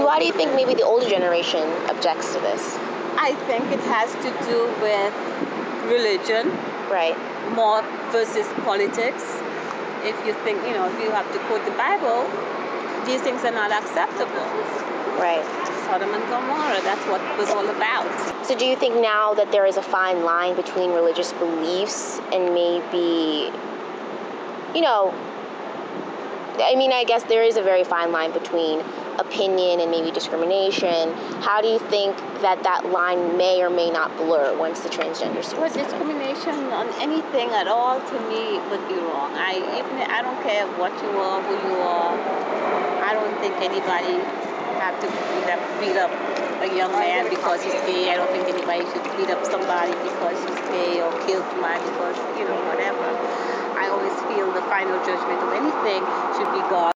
why do you think maybe the older generation objects to this? I think it has to do with religion. Right. More versus politics. If you think, if you have to quote the Bible, these things are not acceptable. Right. Sodom and Gomorrah, that's what it was all about. So do you think now that there is a fine line between religious beliefs and maybe, I guess there is a very fine line between opinion and maybe discrimination. How do you think that line may or may not blur once the transgender suit? Well, discrimination on anything at all, to me, would be wrong. I don't care what you are, who you are. I don't think anybody have to beat up a young man because he's gay. I don't think anybody should beat up somebody because he's gay or kill somebody because, whatever. I always feel the final judgment of anything should be God.